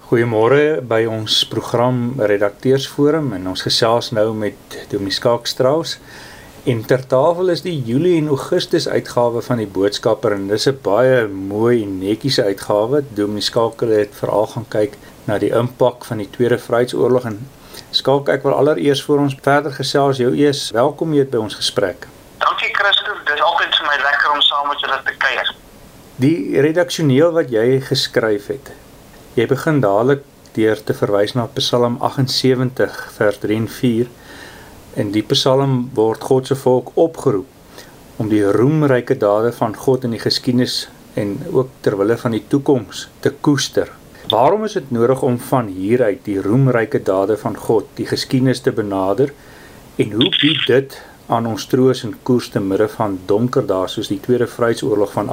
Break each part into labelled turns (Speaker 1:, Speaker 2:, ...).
Speaker 1: Goeiemôre by ons program Redakteursforum en ons gesels nou met Dominee Skalk Strauss. En ter tafel is die Julie en Augustus uitgawe van die Boodskapper en dis 'n baie mooi en netjiese uitgawe. Dominee Skalk het veral gaan kyk na die impak van die Tweede Vryheidsoorlog en Skalk, ek wil allereers voor ons verder gesels jou eers welkom hier by ons gesprek.
Speaker 2: Dankie Christo, dis altyd vir my lekker om saam met julle te kuier.
Speaker 1: Die redaksioneel wat jy geskryf het, jy begin dadelik deur te verwys na Psalm 78 vers 3 en 4 en die Psalm word God se volk opgeroep om die roemryke dade van God in die geskiedenis en ook terwille van die toekoms te koester. Waarom is dit nodig om van hieruit die roemryke dade van God, die geskiedenis te benader en hoe bied dit aan ons troos en koers te midde van donker dae soos die Tweede Vryheidsoorlog van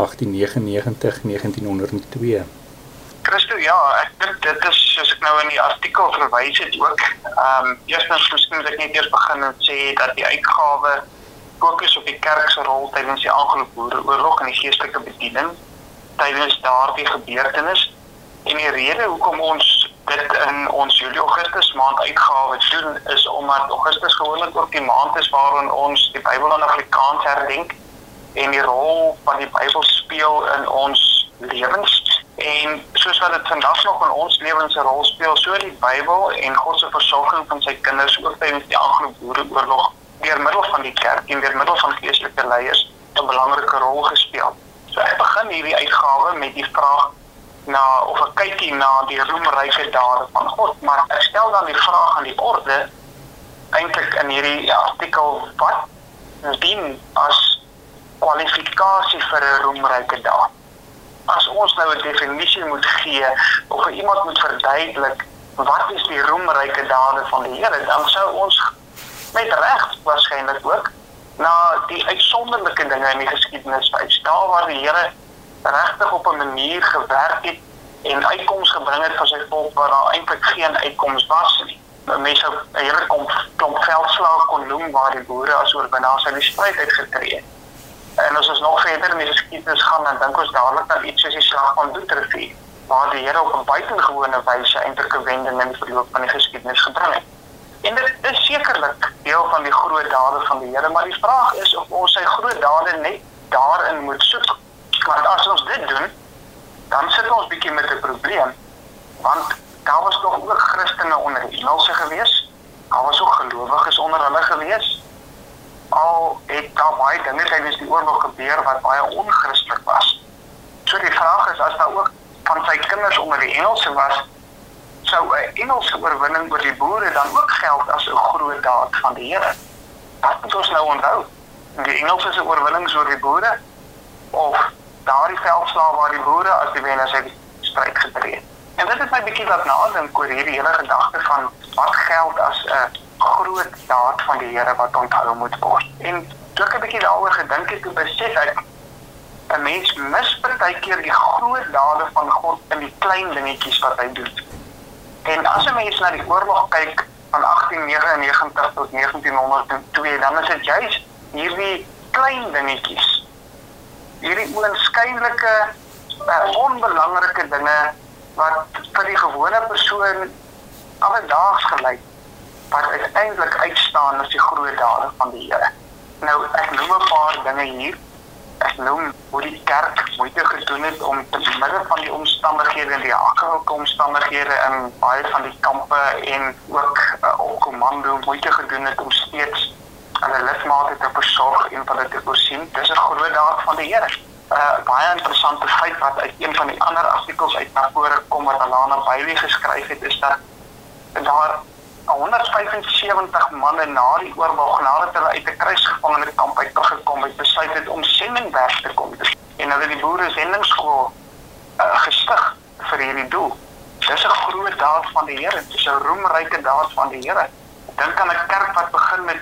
Speaker 1: 1899-1902?
Speaker 2: Christo, ja, ek dink dit is, soos ek nou in die artikel verwys het ook, eerstens miskien moet ek net eers begin en sê dat die uitgawe fokus op die kerk se rol tydens die Anglo-Boereoorlog en die geestelike bediening tydens daardie gebeurtenis. En die rede hoekom ons dit in ons Julie-Augustus maand uitgawe doen, is omdat Augustus gewoonlik ook die maand is waarin ons die Bybel in Afrikaans herdenk en die rol van die Bybel speel in ons lewens. En soos wat dit vandag nog in ons lewens 'n rol speel, so die Bybel en God se versorging van sy kinders ook tydens die Anglo-Boereoorlog deur middel van die kerk en deur middel van geestelike leiers 'n belangrike rol gespeel. So ek begin hierdie uitgawe met die vraag of 'n kykie na die roemryke dade van God, maar ek stel dan die vraag aan die orde eintlik in hierdie artikel, wat dien as kwalifikasie vir 'n roemryke daad? As ons nou 'n definisie moet gee of vir iemand moet verduidelik wat is die roemryke dade van die Here, dan sou ons met reg waarskynlik ook na die uitsonderlike dinge in die geskiedenis wys, daar waar die Here regtig op 'n manier gewerk het en uitkoms gebring het vir sy volk waar daar eintlik geen uitkoms was nie. Mense sou 'n hele klomp veldslae kon noem waar die boere as oorwinnaars uit die stryd uitgetree het. En as ons nog verder in die geskiedenis gaan, dan dink ons dadelik aan iets soos die slag van Doetrivier, waar die Here op 'n buitengewone wyse eintlik 'n wending in die verloop van die geskiedenis gebring het. En dit is sekerlik deel van die groot dade van die Here, maar die vraag is of ons sy groot dade net daarin moet soek. Want as ons dit doen, dan sit ons bietjie met 'n probleem, want daar was nog ook Christene onder die Engelse gewees, daar was ook gelowiges onder hulle gewees, al het daar baie dinge tydens die oorlog gebeur wat baie onchristelik was. So die vraag is, as daar ook van sy kinders onder die Engelse was, sou 'n Engelse oorwinning oor die boere dan ook geld as 'n groot daad van die Here? Wat moet ons nou onthou? Die Engelse se oorwinnings oor die boere, of daardie veldslae waar die boere as die wenners uit die stryd getree het? En dit is my bietjie wat nadink oor hierdie hele gedagte van wat geld as 'n groot daad van die Here wat onthou moet word. En toe ek 'n bietjie daaroor gedink het, toe besef ek 'n mens mis partykeer die groot dade van God in die klein dingetjies wat hy doen. En as 'n mens na die oorlog kyk van 1899 tot 1902, dan is dit juis hierdie klein dingetjies, hierdie oënskynlike, onbelangrike dinge wat vir die gewone persoon alledaags gelyk, wat uiteindelik uitstaan as die groot dade van die Here. Nou, ek noem 'n paar dinge hier. Ek noem hoe die kerk moeite gedoen het om te midde van die omstandighede en die akelige omstandighede in baie van die kampe en ook op kommando moeite gedoen het om steeds hulle lidmate te versorg en hulle te voorsien. Dis 'n groot daad van die Here. Baie interessante feit wat uit een van die ander artikels uit na vore kom wat Alana Bailey geskryf het, is dat daar 175 manne na die oorlog, nadat hulle uit 'n kruisgevangene kamp uit teruggekom het, besluit het om sendingwerk te kom doen. En hulle die boere zendingsskool gestig vir hierdie doel. Dis 'n groot daad van die Here, dis 'n roemryke daad van die Here. Dink aan 'n kerk wat begin met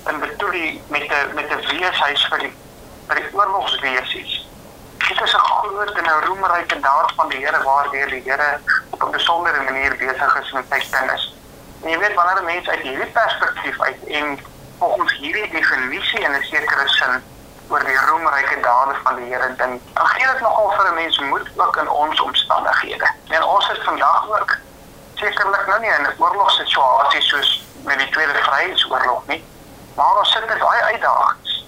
Speaker 2: 'n weeshuis vir die oorlogsweesies. Dit is 'n groot en 'n roemryke daad van die Here waardeur die Here op 'n besondere manier besig is met sy kinders. En jy weet, wanneer 'n mens uit hierdie perspektief uit en volgens hierdie definisie in 'n sekere sin oor die roemryke dade van die Here dink, dan gee dit nogal vir 'n mens moed ook in ons omstandighede. En ons het vandag ook sekerlik nou nie in 'n oorlogssituasie soos met die Tweede Vryheidsoorlog nie, maar ons sit met baie uitdagings.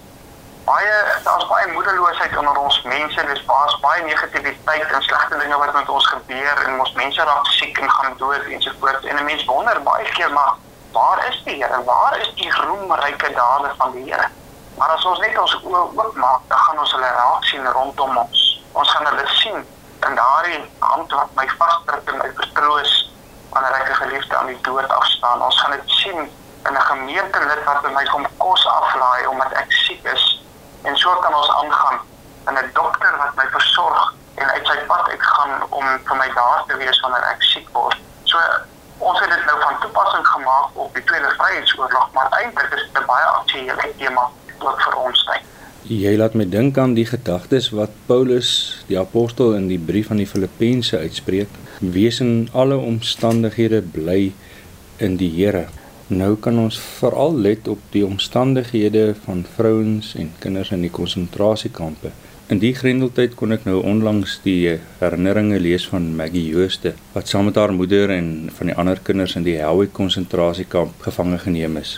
Speaker 2: Daar's baie moedeloosheid onder ons mense, daar's baie negativiteit en slegte dinge wat met ons gebeur en ons mense raak siek en gaan dood ensovoorts. En 'n mens wonder baie keer, maar waar is die Here? Waar is die roemryke dade van die Here? Maar as ons net ons oë oopmaak, dan gaan ons hulle raak sien rondom ons. Ons gaan hulle sien in daardie hand wat my vasdruk en my vertroos wanneer ek 'n geliefde aan die dood afstaan. Ons gaan dit sien in 'n gemeentelid wat by my kom kos aflaai omdat ek siek is. En so kan ons aangaan in 'n dokter wat my versorg en uit sy pad uitgaan om vir my daar te wees wanneer ek siek word. So ons het dit nou van toepassing gemaak op die Tweede Vryheidsoorlog, maar eintlik is dit 'n baie aktuele tema ook vir ons tyd.
Speaker 1: Jy laat my dink aan die gedagtes wat Paulus, die apostel in die brief aan die Filippense uitspreek: wees in alle omstandighede bly in die Here. Nou kan ons veral let op die omstandighede van vrouens en kinders in die konsentrasiekampe. In die grendeltyd kon ek nou onlangs die herinneringe lees van Maggie Jooste, wat saam met haar moeder en van die ander kinders in die Helweg konsentrasiekamp gevange geneem is.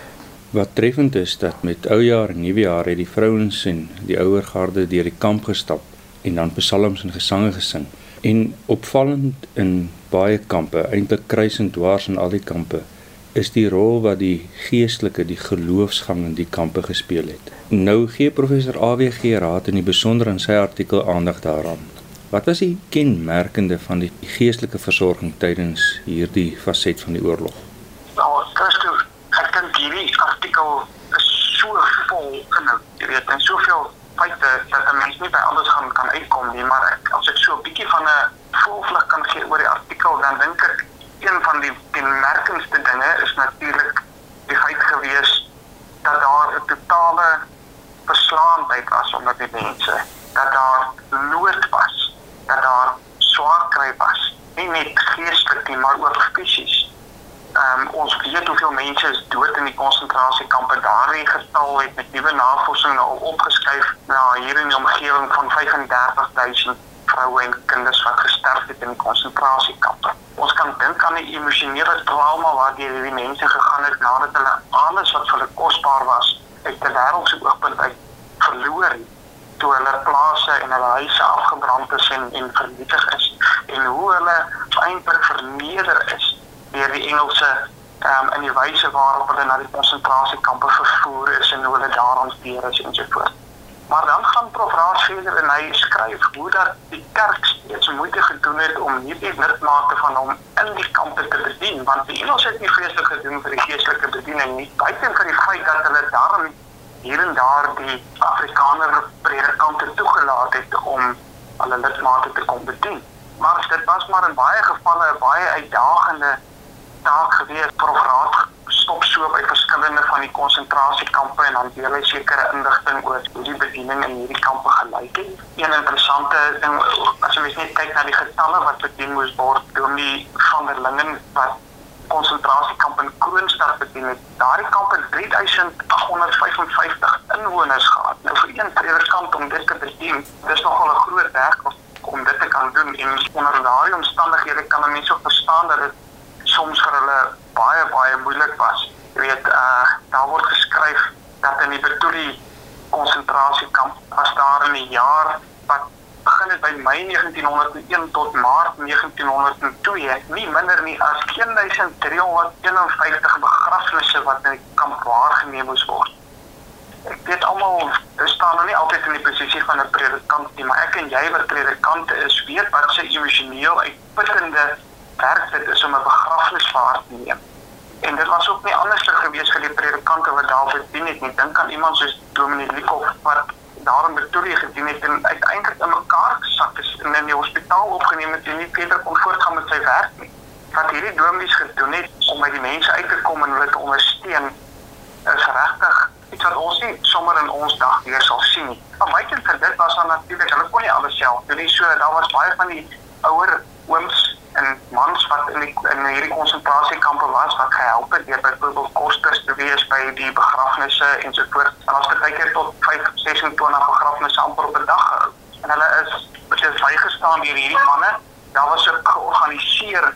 Speaker 1: Wat treffend is dat met oujaar en nuwejaar het die vrouens en die ouer garde deur die kamp gestap en dan psalms en gesange gesing. En opvallend in baie kampe, eintlik kruis en dwars in al die kampe, is die rol wat die geestelike, die geloofsgang in die kampe gespeel het. Nou gee professor A.W.G. Raad in die besonder in sy artikel aandag daaraan. Wat was die kenmerkende van die geestelike versorging tydens hierdie faset van die oorlog?
Speaker 2: Nou, ek dink hierdie artikel is so vol inhoud, jy weet, en soveel feite dat 'n mens nie by alles kan uitkom nie, maar as ek so 'n bietjie van 'n volvlug kan gee oor die artikel, dan dink ek een van die kenmerkendste dinge is natuurlik die feit gewees dat daar 'n totale verslaandheid was onder die mense, dat daar nood was, dat daar swaar kry was, nie net geestelik nie, maar ook fisies. Ons weet hoeveel mense is dood in die konsentrasiekampe. Daardie getal het met nuwe navorsing al opgeskuif na hier in die omgewing van 35.000 vroue en kinders wat gesterf het in die konsentrasiekampe. Ons kan dink aan die emosionele trauma waardeur hierdie mense gegaan het nadat hulle alles wat vir hulle kosbaar was uit die wêreldse oogpunt uit verloor het, toe hulle plase en hulle huise afgebrand is en vernietig is, en hoe hulle eintlik verneder is deur die Engelse in die wyse waarop hulle na die konsentrasiekampe vervoer is en hoe hulle daar hanteer is ensovoort. Maar dan gaan Prof. Raad verder en hy skryf hoe dat die kerk steeds moeite gedoen het om hierdie lidmate van hom in die kampe te bedien, want die Engels het nie vreeslik gedoen vir die geestelike bediening nie, buiten vir die feit dat hulle daarom hier en daar die Afrikaner predikante toegelaat het om hulle lidmate te kom bedien. Maar dit was maar in baie gevalle 'n baie uitdagende taak gewees. Prof. Raad stop so by verskillende van die konsentrasiekampe en dan deel hy sekere inligting oor hoe die bediening in hierdie kampe gelyk het. Een interessante ding, as jy net kyk na die getalle wat bedien moes word, Dominee van der Lingen wat konsentrasiekamp in Kroonstad bedien het. Daardie kamp het 3.855 inwoners gehad. Nou vir een predikant om dit te bedien, dis nogal 'n groot werk om dit te kan doen, en onder daardie omstandighede kan 'n mens ook verstaan dat dit soms vir hulle baie moeilik was. Jy weet, daar word geskryf dat in die Betuli konsentrasiekamp was daar in die jaar wat begin het by Mei 1901 tot Maart 1902, nie minder nie as 1351 begrafnisse wat in die kamp waargeneem moes word. Ek weet almal staan nou nie altyd in die posisie van 'n predikant nie, maar ek en jy wat predikante is, weet wat sy emosioneel uitputtende werk dit is om 'n begrafnisvaart te neem. En dit was ook nie anders gewees vir die predikante wat daar bedien het nie. Dink aan iemand soos Dominee Liekhoff wat daar in Pretoria gedien het en uiteindelik in mekaar gesak is en in die hospitaal opgeneem het en nie verder kon voortgaan met sy werk nie. Wat hierdie dominees gedoen het om by die mense uit te kom en hulle te ondersteun, is regtig iets wat ons nie sommer in ons dag weer sal sien nie. Maar buiten vir dit was dan natuurlik, hulle kon nie alles self doen nie, so daar was baie van die ouer ooms en mans wat in hierdie konsentrasiekampe was, wat gehelp het deur byvoorbeeld kosters te wees by die begrafnisse ensovoort. En ons het baie keer tot 26 begrafnisse amper op 'n dag gehou. En hulle is bygestaan deur hierdie manne. Daar was 'n georganiseerde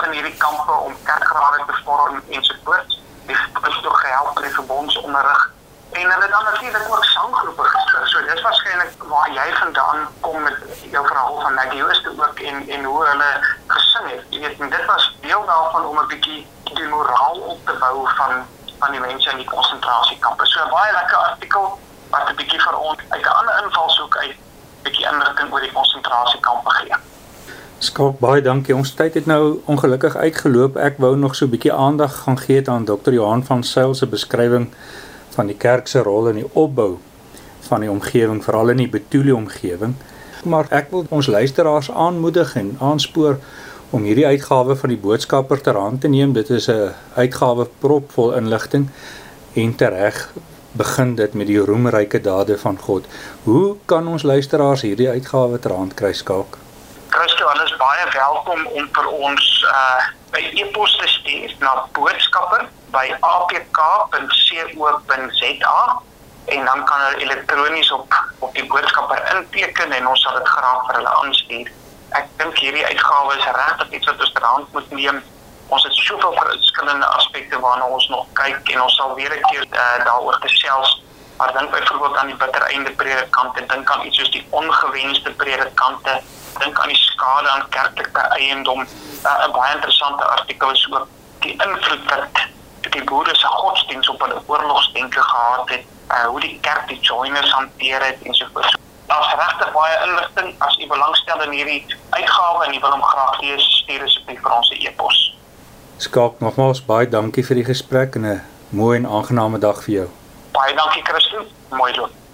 Speaker 2: in hierdie kampe om kerkrade te vorm ensovoorts. Die is ook gehelp met die verbondsonderrig. En hulle dan natuurlik ook sanggroepe gestig. So dis waarskynlik waar jy vandaan kom met jou verhaal van Maggie Jooste ook en hoe hulle gesing het. Jy weet, en dit was deel daarvan om 'n bietjie die moraal op te bou van die mense in die konsentrasiekampe. So 'n baie lekker artikel wat 'n bietjie vir ons uit 'n ander invalshoek uit 'n bietjie inligting oor die konsentrasiekampe gee.
Speaker 1: Skalk, baie dankie. Ons tyd het nou ongelukkig uitgeloop. Ek wou nog so 'n bietjie aandag gaan gee aan Dr. Johan van Zyl se beskrywing van die kerk se rol in die opbou van die omgewing, veral in die Betuli omgewing. Maar ek wil ons luisteraars aanmoedig en aanspoor om hierdie uitgawe van die Boodskapper ter hand te neem. Dit is 'n uitgawe propvol inligting en tereg begin dit met die roemryke dade van God. Hoe kan ons luisteraars hierdie uitgawe ter hand kry, Skalk?
Speaker 2: Christo, hulle is baie welkom om vir ons by e-pos te stuur na boodskapper@apk.co.za en dan kan hulle elektronies op die boodskapper inteken en ons sal dit graag vir hulle aanstuur. Ek dink hierdie uitgawe is regtig iets wat ons ter hand moet neem. Ons het soveel verskillende aspekte waarna ons nog kyk en ons sal weer 'n keer daaroor gesels. Maar dink byvoorbeeld aan die bittereinde predikante, dink aan iets soos die ongewenste predikante, dink aan die skade aan kerklike eiendom. 'n Baie interessante artikel is ook die invloed wat die boere se godsdienst op hulle oorlogsdenke gehad het, hoe die kerk die joiners hanteer het ensovoorts. Daar's regtig baie inligting. As u belangstel in hierdie uitgawe en u wil hom graag lees, stuur asseblief vir ons 'n e-pos.
Speaker 1: Skalk, nogmaals baie dankie vir die gesprek en 'n mooi en aangename dag vir jou.
Speaker 2: Baie dankie Christo. Mooi loop.